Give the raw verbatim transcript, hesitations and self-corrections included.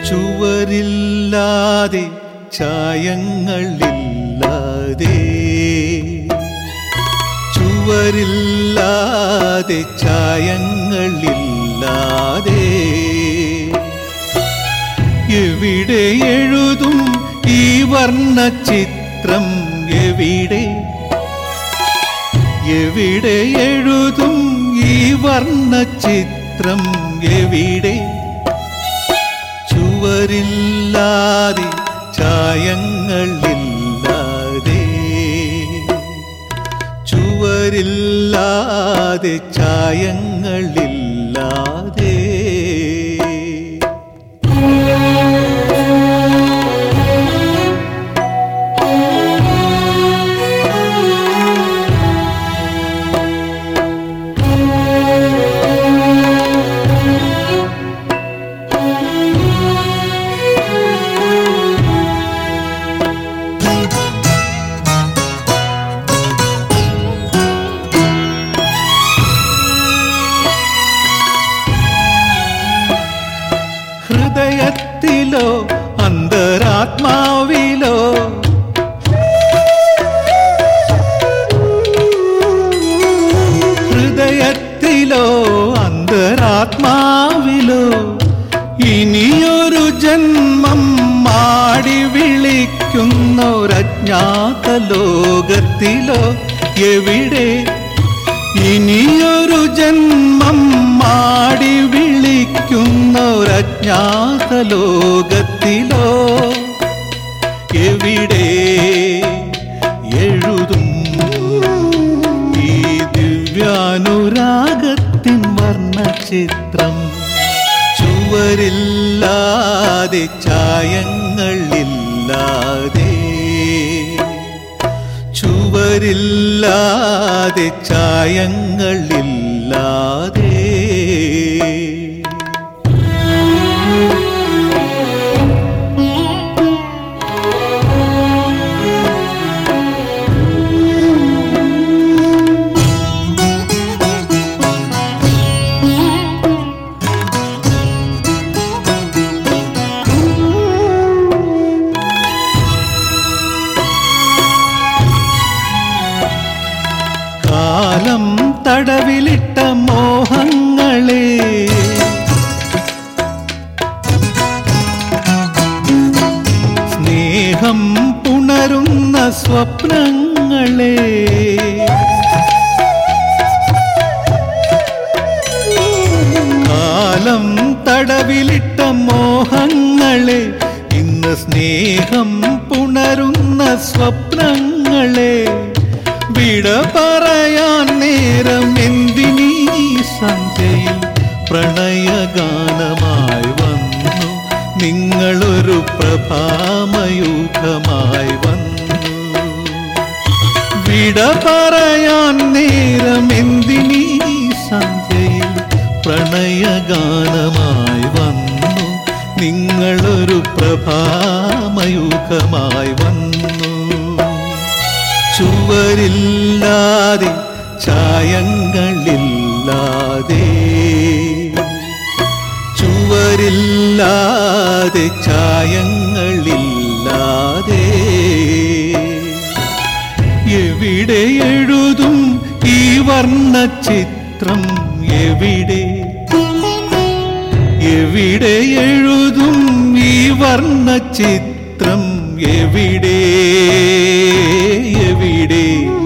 ചുവരില്ലാതെ ചായങ്ങളില്ലാതെ ചുവരില്ലാതെ ചായങ്ങളില്ലാതെ എവിടെ എഴുതും ഈ വർണ്ണചിത്രം എവിടെ എവിടെ എഴുതും ഈ വർണ്ണചിത്രം എവിടെ ചുവരില്ലാതെ ചായങ്ങളില്ലാതെ ചുവരില്ലാതെ ചായങ്ങളില്ലാതെ ഹൃദയത്തിലോ അന്തരാത്മാവിലോ ഹൃദയത്തിലോ അന്തരാത്മാവിലോ ഇനിയൊരു ജന്മം മാടി വിളിക്കുന്നൊരജ്ഞാത ലോകത്തിലോ എവിടെ ഇനിയൊരു ജന്മം മാടി വിളിക്കുന്നൊരജ്ഞാത ലോകത്തിലോ എവിടെ എഴുതും ഈ ദിവ്യാനുരാഗത്തിൻ വർണ്ണചിത്രം ചുവരില്ലാതെ ചായങ്ങളില്ലാതെ ചുവരില്ലാതെ ചായങ്ങളില്ലാതെ കാലം തടവിലിട്ട മോഹങ്ങളെ സ്നേഹം പുണരുന്ന സ്വപ്നങ്ങളെ കാലം തടവിലിട്ട മോഹങ്ങളെ ഇന്ന് സ്നേഹം പുണരുന്ന സ്വപ്നങ്ങളെ വിട പറയാൻ നേരം എന്തിനീ സന്ധ്യയിൽ പ്രണയഗാനമായി വന്നു നിങ്ങളൊരു പ്രഭാമയൂഖമായി വന്നു വിട പറയാൻ നേരം എന്തിനീ സന്ധ്യയിൽ പ്രണയഗാനമായി വന്നു നിങ്ങളൊരു പ്രഭാമയൂഖമായി വന്നു ചുവരില്ലാതെ ചായങ്ങളില്ലാതെ ചുവരില്ലാതെ ചായങ്ങളില്ലാതെ എവിടെ എഴുതും ഈ വർണ്ണചിത്രം എവിടെ എവിടെ എഴുതും ഈ വർണ്ണചിത്രം എവിടെ എവിടെ